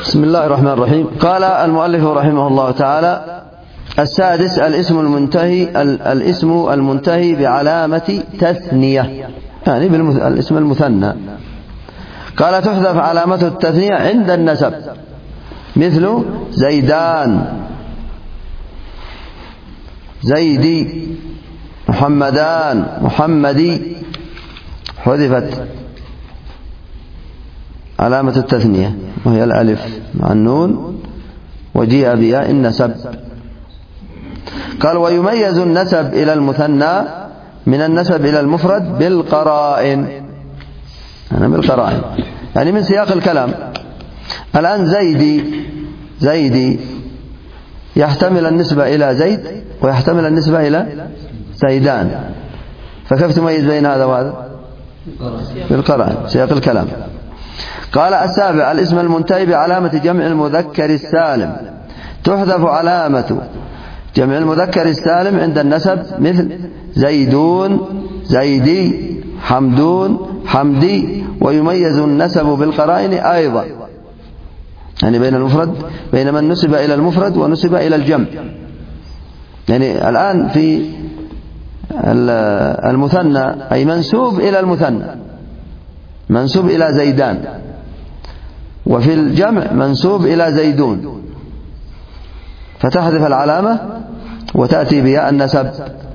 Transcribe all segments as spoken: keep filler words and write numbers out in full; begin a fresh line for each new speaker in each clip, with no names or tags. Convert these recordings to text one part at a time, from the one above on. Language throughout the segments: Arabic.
بسم الله الرحمن الرحيم. قال المؤلف رحمه الله تعالى: السادس الاسم المنتهي الاسم المنتهي بعلامة تثنية، يعني الاسم المثنى. قال: تحذف علامة التثنية عند النسب، مثل زيدان، زيدي، محمدان، محمدي، حذفت علامة التثنية وهي الألف مع النون وجيء بياء النسب. قال: ويميز النسب إلى المثنى من النسب إلى المفرد بالقرائن، يعني بالقرائن، يعني من سياق الكلام. الآن زيدي، زيدي يحتمل النسبة إلى زيد ويحتمل النسبة إلى زيدان، فكيف تميز بين هذا وهذا؟ بالقرائن، سياق الكلام. قال: السابع الاسم المنتهي بعلامة جمع المذكر السالم، تحذف علامة جمع المذكر السالم عند النسب، مثل زيدون، زيدي، حمدون، حمدي. ويميز النسب بالقرائن أيضا، يعني بين المفرد، بين من نسب إلى المفرد ونسب إلى الجمع. يعني الآن في المثنى أي منسوب إلى المثنى، منسوب إلى زيدان، وفي الجمع منسوب إلى زيدون، فتحذف العلامة وتأتي بياء النسب.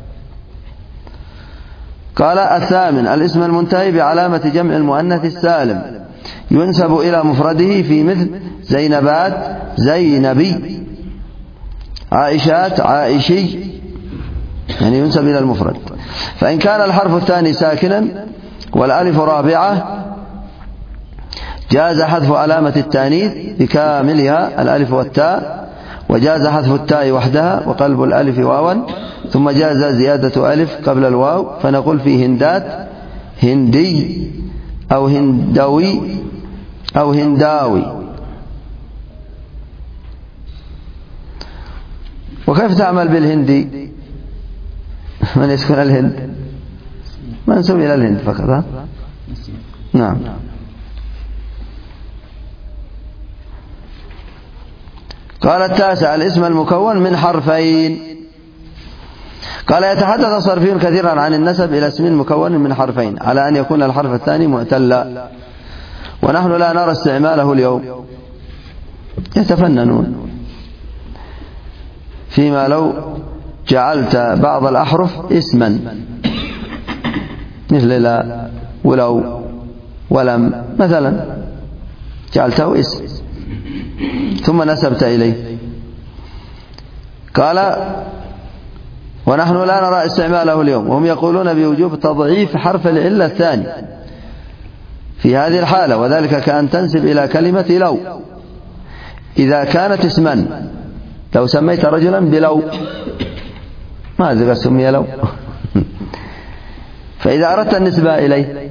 قال: الثامن الاسم المنتهي بعلامة جمع المؤنث السالم، ينسب إلى مفرده في مثل زينبات، زينبي، عائشات، عائشي، يعني ينسب إلى المفرد. فإن كان الحرف الثاني ساكنا والألف رابعة جاز حذف علامة التانيث بكاملها الألف والتاء، وجاز حذف التاء وحدها وقلب الألف واوا، ثم جاز زيادة ألف قبل الواو، فنقول في هندات هندي أو هندوي أو هنداوي. وكيف تعمل بالهندي؟ من يسكن الهند منسوب إلى الهند فقط، ها؟ نعم. قال: التاسع الاسم المكون من حرفين. قال: يتحدث الصرفيون كثيرا عن النسب إلى اسم مكون من حرفين على أن يكون الحرف الثاني معتلا، ونحن لا نرى استعماله اليوم. يتفننون فيما لو جعلت بعض الأحرف اسما، مثل لا ولو ولم مثلا، جعلته اسم ثم نسبت إليه. قال: ونحن لا نرى استعماله اليوم، وهم يقولون بوجوب تضعيف حرف العلة الثاني في هذه الحالة، وذلك كأن تنسب إلى كلمة لو إذا كانت اسما. لو سميت رجلا بلو، ماذا سمي لو؟ فإذا أردت النسبة إليه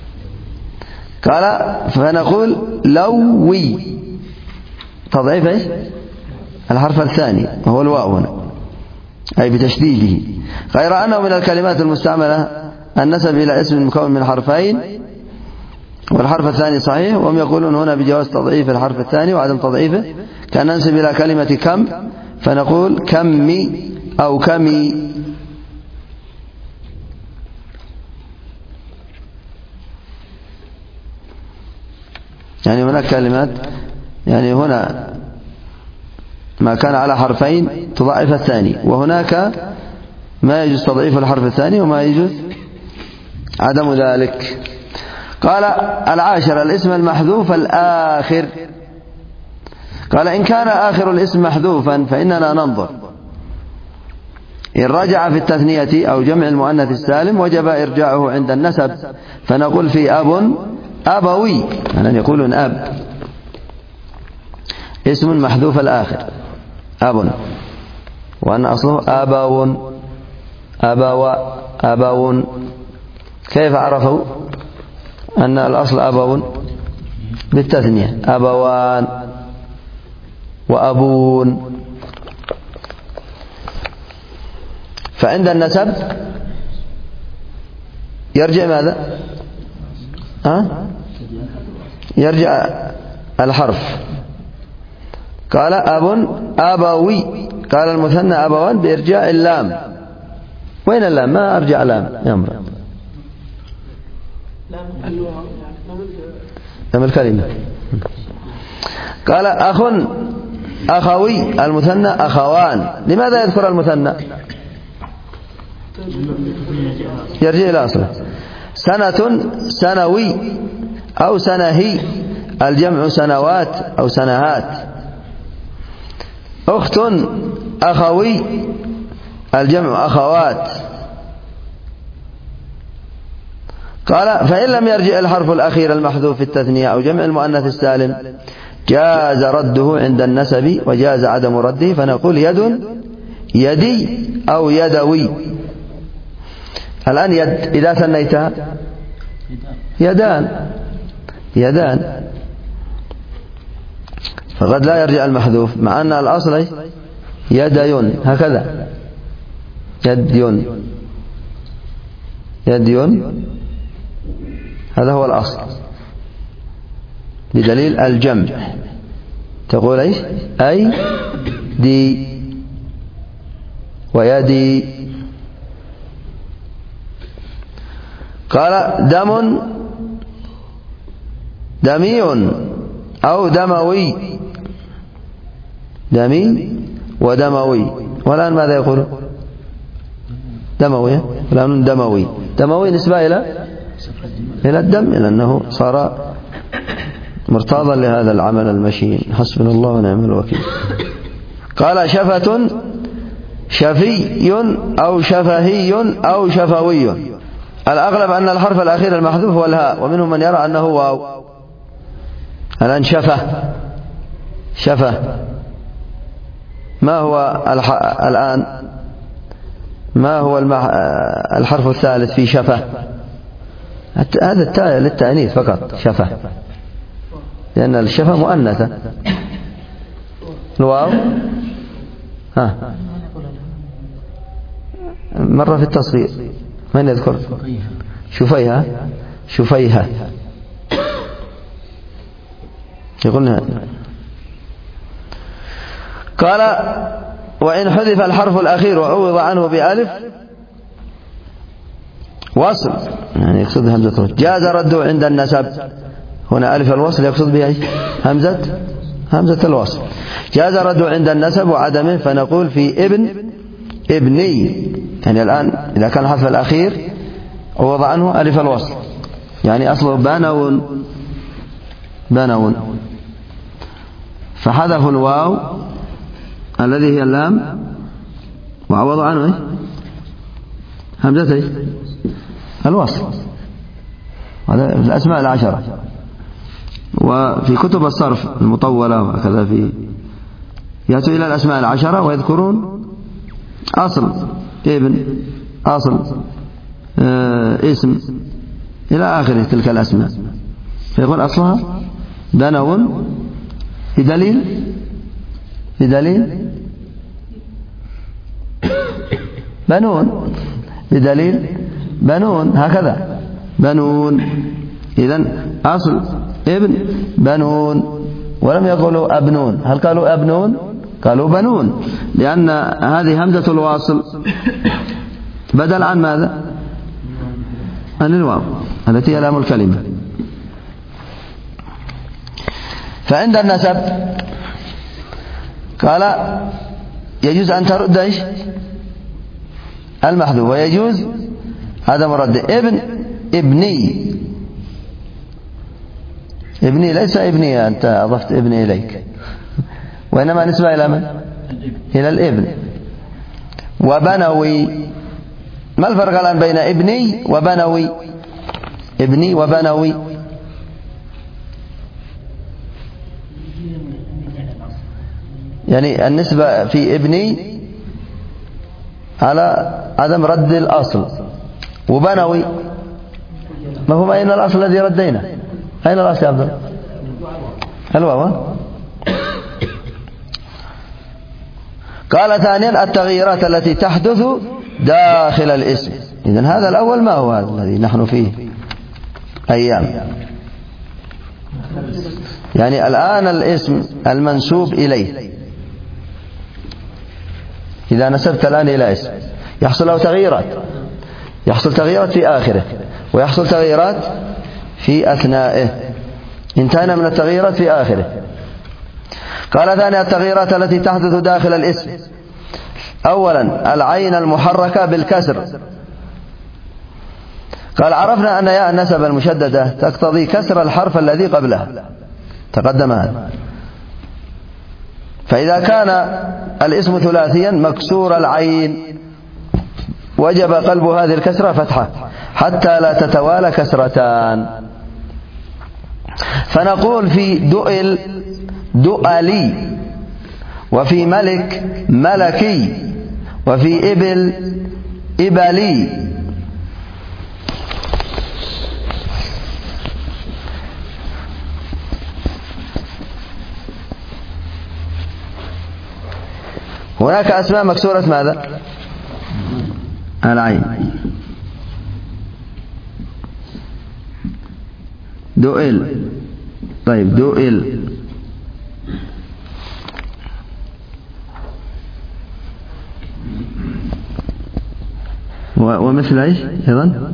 قال فنقول لوي، تضعيف ايش؟ الحرف الثاني وهو الواو هنا، أي بتشديده. غير أنه من الكلمات المستعملة النسب إلى اسم مكون من حرفين والحرف الثاني صحيح، وهم يقولون هنا بجواز تضعيف الحرف الثاني وعدم تضعيفه، كأن ننسب إلى كلمة كم فنقول كمي أو كمي. يعني هناك كلمات، يعني هنا ما كان على حرفين تضعف الثاني، وهناك ما يجوز تضعيف الحرف الثاني وما يجوز عدم ذلك. قال: العاشر الاسم المحذوف الآخر. قال: إن كان آخر الاسم محذوفا فإننا ننظر إن رجع في التثنية أو جمع المؤنث السالم وجب إرجاعه عند النسب، فنقول في أب أبوي، يعني يقولون أب اسم محذوف الآخر أب، وأن أصله أباون، أباو، أباون. كيف عرفوا أن الأصل أباون؟ بالتثنية، أبوان وأبون. فعند النسب يرجع ماذا؟ أه؟ يرجع الحرف قال أب أبوي. قال المثنى أبوان بإرجاع اللام. وين اللام؟ ما أرجع لام يا أمر لام الكلمة. قال أخ أخوي. المثنى أخوان. لماذا يذكر المثنى؟ يرجع إلى أصله. سنة سنوي أو سنهي. الجمع سنوات أو سنهات. أخت أخوي. الجمع أخوات. قال فإن لم يرجع الحرف الأخير المحذوف في التثنية أو جمع المؤنث السالم جاز رده عند النسب وجاز عدم رده، فنقول يد يدي أو يدوي. الآن يد إذا ثنيتها يدان يدان، فقد لا يرجع المحذوف مع أن الأصل يدي هكذا يد يد هذا هو الأصل بدليل الجمع. تقول ايش؟ أي دي ويدي. قال دم دمي أو دموي. دمي ودموي. والآن ماذا يقول؟ دموي. والآن دموي. دموي نسبة إلى إلى الدم، لأنه صار مرتاضا لهذا العمل المشين. حسبنا الله ونعم الوكيل. قال شفة شفي أو شفهي أو شفوي. الأغلب أن الحرف الأخير المحذوف هو الهاء، ومنهم من يرى أنه واو. الآن شفة شفة ما هو الآن ما هو الحرف الثالث في شفة؟ هذا التاء للتأنيث فقط شفة، لأن الشفة مؤنثة. الواو ها مرة في التصغير من يذكر؟ شفيها شفيها يقولنا. قال وإن حذف الحرف الأخير وعوض عنه بألف وصل، يعني يقصد همزة وصل، جاز رده عند النسب. هنا ألف الوصل يقصد بها همزة همزة الوصل. جاز رده عند النسب وعدمه، فنقول في ابن ابني. يعني الآن إذا كان الحرف الأخير عوض عنه ألف الوصل، يعني أصله بنون بنون، فحذفوا الواو الذي هي اللام وعوضوا عنه إيه؟ همزة إيه؟ الوصل. هذا في الأسماء العشرة، وفي كتب الصرف المطولة وكذا في يأتوا إلى الأسماء العشرة ويذكرون أصل ابن أصل آه اسم إلى آخر تلك الأسماء، فيقول أصلها بنون بدليل بدليل بنون بدليل بنون هكذا بنون. إذن أصل ابن بنون، ولم يقولوا أبنون. هل قالوا أبنون؟ قالوا بنون، لأن هذه همزة الواصل بدل عن ماذا؟ عن الواو التي هي لام الكلمة. فعند النسب قال يجوز أن ترد إيش؟ المحذوف، ويجوز عدم رد. ابن ابني ابني ليس ابني أنت أضفت ابني إليك، وإنما نسبة إلى من؟ إلى الابن. وبنوي، ما الفرق الآن بين ابني وبنوي؟ ابني وبنوي يعني النسبة في ابني على عدم رد الأصل، وبنوي مفهوم أين الأصل الذي ردينا؟ أين الأصل يا عبد الله؟ الواو. قال ثانيا التغييرات التي تحدث داخل الاسم. إذن هذا الأول ما هو هذا الذي نحن فيه أيام. يعني الآن الاسم المنسوب إليه إذا نسبت الآن إلى اسم يحصل له تغييرات، يحصل تغييرات في آخره ويحصل تغييرات في أثنائه. انتهينا من التغييرات في آخره. قال ثاني التغييرات التي تحدث داخل الاسم: أولا العين المحركة بالكسر. قال عرفنا أن ياء النسب المشددة تقتضي كسر الحرف الذي قبلها، تقدم هذا. فإذا كان الاسم ثلاثيا مكسور العين وجب قلب هذه الكسرة فتحة حتى لا تتوالى كسرتان. فنقول في دؤل دؤلي، وفي ملك ملكي، وفي إبل إبلي. هناك أسماء مكسورة ماذا؟ العين. دؤل، طيب دؤل، ومثل ايش ايضا؟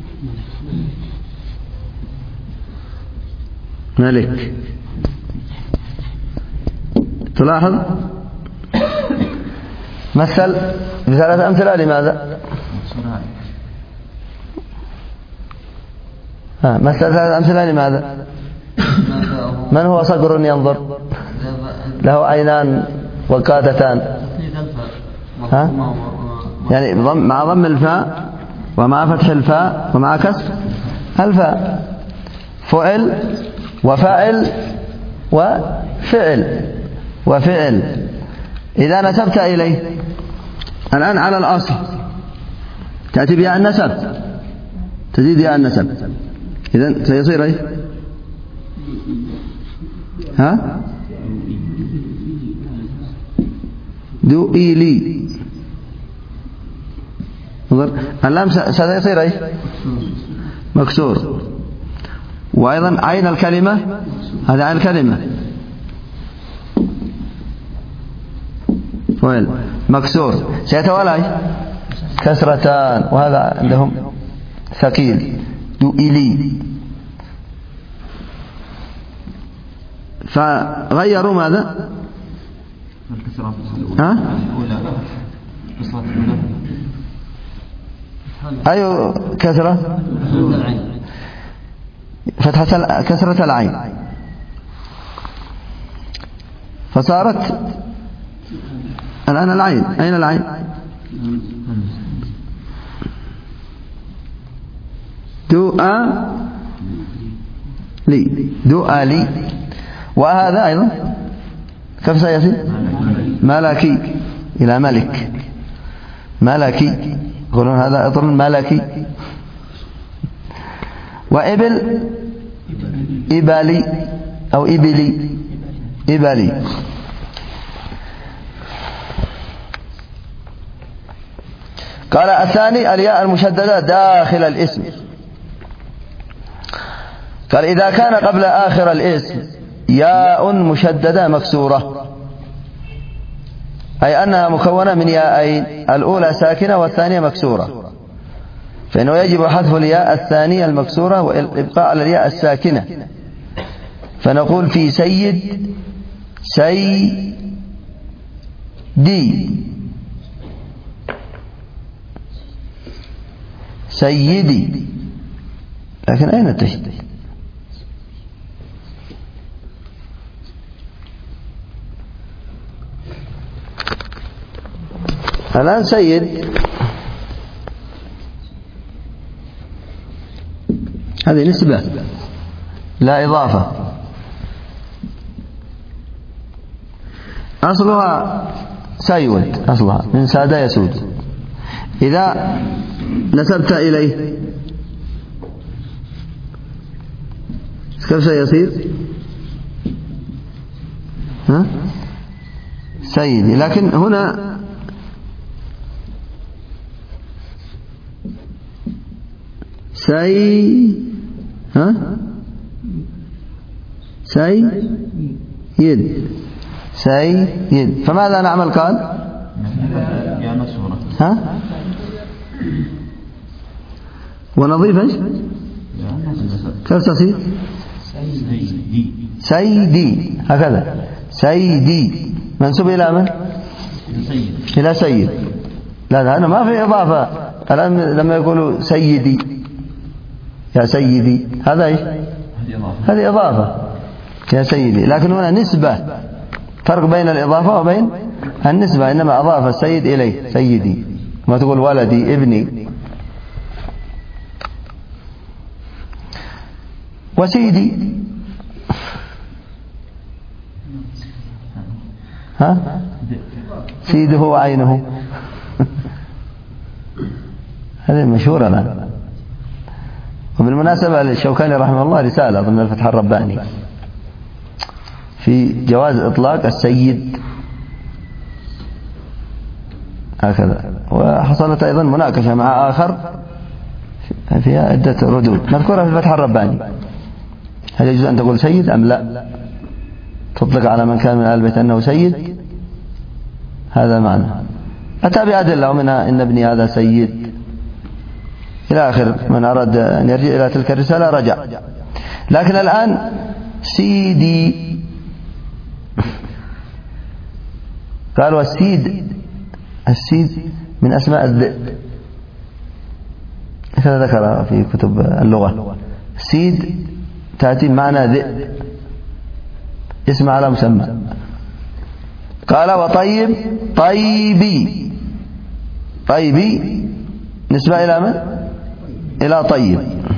ملك. تلاحظ مثل بثلاث أمثلة لماذا؟ ها مثل ثلاث أمثلة لماذا؟ من هو صقر ينظر له عينان وقادتان؟ ها يعني مع ضم الفاء ومع فتح الفاء ومع كسر الفاء. فعل وفاعل وفعل وفعل. إذا نسبت إليه الآن على الأصل تأتي بياء النسب، تزيد ياء النسب، إذن سيصير إيه؟ ها دؤيلي. انظر اللام سيصير إيه؟ مكسور. وأيضا عين الكلمة، هذا عين الكلمة فعل مكسور سيتوالى كسرتان، وهذا عندهم ثقيل دؤيلي. فغيروا ماذا؟ ها؟ أي كسرة؟ فتحة كسرة العين، فصارت الآن العين. أين العين؟ دؤا لي، دؤا لي. وهذا أيضا كيف سيصير؟ ملكي إلى ملك، ملكي، يقولون هذا أطر ملكي. وإبل إبالي أو إبلي إبالي. قال الثاني الياء المشددة داخل الاسم. قال إذا كان قبل آخر الاسم ياء مشددة مكسورة، أي أنها مكونة من ياءين، الأولى ساكنة والثانية مكسورة، فإنه يجب حذف الياء الثانية المكسورة والإبقاء على الياء الساكنة. فنقول في سيد سيدي، سيدي، لكن أين التشديد؟ الآن سيد هذه نسبة لا إضافة، أصلها سيود، أصلها من ساد يسود. إذا نسبت إليه كيف سيصير؟ ها؟ سيدي، لكن هنا سي ها سيد سيد. فماذا نعمل؟ قال ها ونضيف ايش؟ كيف تصير؟ سيدي هكذا. سيدي منسوب إلى من؟ إلى سيد. لا لا أنا ما في إضافة الآن لما يقولوا سيدي يا سيدي هذا ايش؟ هذه إضافة يا سيدي، لكن هنا نسبة، فرق بين الإضافة وبين النسبة. إنما أضاف السيد إليه سيدي، ما تقول ولدي ابني. وسيدي ها سيده وعينه هذه مشهورة الآن. وبالمناسبة الشوكاني رحمه الله رسالة ضمن الفتح الرباني في جواز إطلاق السيد هكذا. وحصلت أيضا مناقشة مع آخر فيها عدة ردود نذكرها في الفتح الرباني. هل يجوز أن تقول سيد أم لا؟ تطلق على من كان من آل البيت أنه سيد، هذا معنى. أتى بأدلة ومنها إن ابني هذا سيد إلى آخر. من أراد أن يرجع إلى تلك الرسالة رجع. لكن الآن سيدي قال والسيد السيد من أسماء الذئب، هذا ذكر في كتب اللغة. سيد تأتي معنى ذئب، اسم على مسمى. قال وطيب طيبي، طيبي نسبة إلى من؟ إلى طيب.